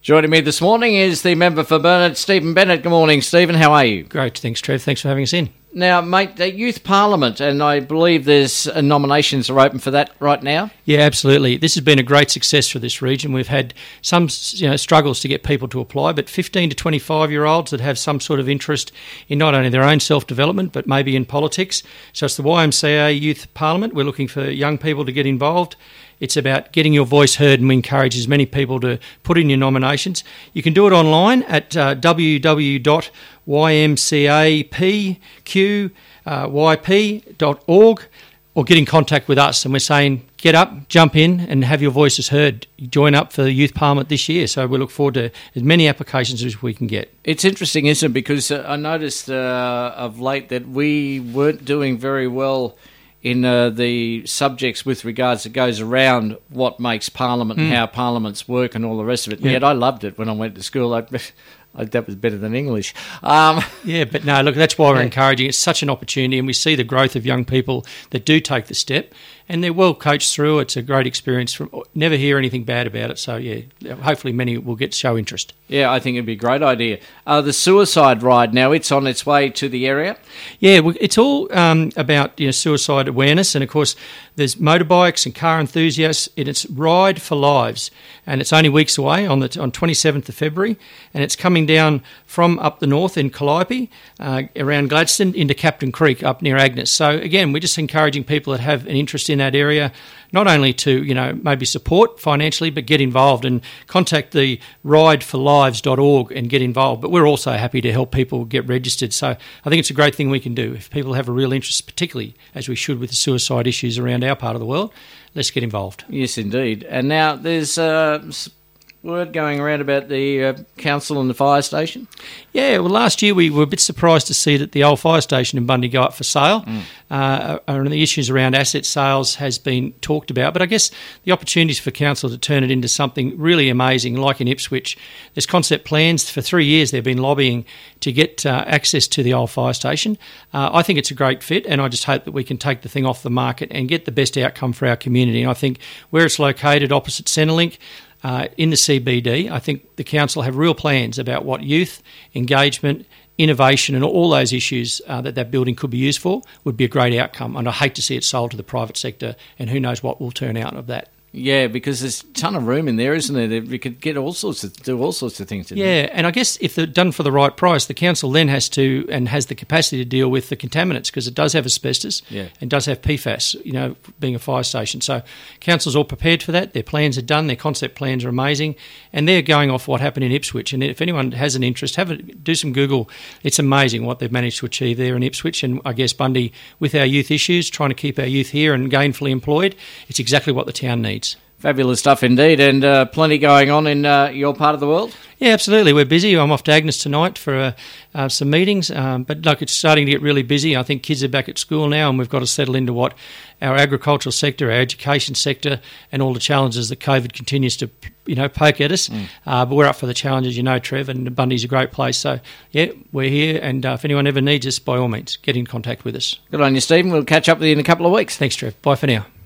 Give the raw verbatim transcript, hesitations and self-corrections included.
Joining me this morning is the member for Burnett, Stephen Bennett. Good morning, Stephen. How are you? Great. Thanks, Trev. Thanks for having us in. Now, mate, the Youth Parliament, and I believe there's uh, nominations are open for that right now. Yeah, absolutely. This has been a great success for this region. We've had some you know, struggles to get people to apply, but fifteen to twenty-five-year-olds that have some sort of interest in not only their own self-development, but maybe in politics. So it's the Y M C A Youth Parliament. We're looking for young people to get involved. It's about getting your voice heard, and we encourage as many people to put in your nominations. You can do it online at uh, w w w dot y m c a p q y p dot org or get in contact with us. And we're saying get up, jump in and have your voices heard. Join up for the Youth Parliament this year. So we look forward to as many applications as we can get. It's interesting, isn't it? Because uh, I noticed uh, of late that we weren't doing very well in uh, the subjects with regards that goes around what makes Parliament mm. and how Parliaments work and all the rest of it. And yeah. Yet I loved it when I went to school. I, I, that was better than English. Um, yeah, but no, look, that's why we're yeah. encouraging. It's such an opportunity, and we see the growth of young people that do take the step, and they're well coached through. It's a great experience. From never hear anything bad about it. So, yeah, hopefully many will get show interest. Yeah, I think it'd be a great idea. Uh, the suicide ride now, it's on its way to the area? Yeah, it's all um, about you know, suicide awareness, and of course there's motorbikes and car enthusiasts, and it's Ride for Lives, and it's only weeks away on the on twenty-seventh of February, and it's coming down from up the north in Calliope, uh, around Gladstone into Captain Creek up near Agnes. So again, we're just encouraging people that have an interest in that area, not only to, you know, maybe support financially, but get involved and contact the ride for lives dot org and get involved. But we're also happy to help people get registered. So I think it's a great thing we can do. If people have a real interest, particularly as we should with the suicide issues around our part of the world, let's get involved. Yes, indeed. And now there's uh, word going around about the uh, council and the fire station. Yeah, well, last year we were a bit surprised to see that the old fire station in Bundy go up for sale. Mm. Uh, and the issues around asset sales has been talked about. But I guess the opportunities for council to turn it into something really amazing, like in Ipswich, there's concept plans. For three years they've been lobbying to get uh, access to the old fire station. Uh, I think it's a great fit, and I just hope that we can take the thing off the market and get the best outcome for our community. And I think where it's located opposite Centrelink, Uh, in the C B D, I think the council have real plans about what youth, engagement, innovation and all those issues uh, that that building could be used for would be a great outcome. And I hate to see it sold to the private sector, and who knows what will turn out of that. Yeah, because there's a ton of room in there, isn't there? We could get all sorts of do all sorts of things. Yeah, and I guess if they're done for the right price, the council then has to and has the capacity to deal with the contaminants, because it does have asbestos yeah. and does have P FAS, you know, being a fire station. So council's all prepared for that. Their plans are done. Their concept plans are amazing, and they're going off what happened in Ipswich. And if anyone has an interest, have a, do some Google. It's amazing what they've managed to achieve there in Ipswich, and I guess Bundy with our youth issues, trying to keep our youth here and gainfully employed. It's exactly what the town needs. Fabulous stuff indeed, and uh, plenty going on in uh, your part of the world. Yeah, absolutely. We're busy. I'm off to Agnes tonight for uh, uh, some meetings, um, but look, it's starting to get really busy. I think kids are back at school now, and we've got to settle into what our agricultural sector, our education sector, and all the challenges that COVID continues to, you know, poke at us. Mm. Uh, but we're up for the challenges, you know, Trev, and Bundy's a great place. So, yeah, we're here, and uh, if anyone ever needs us, by all means, get in contact with us. Good on you, Stephen. We'll catch up with you in a couple of weeks. Thanks, Trev. Bye for now.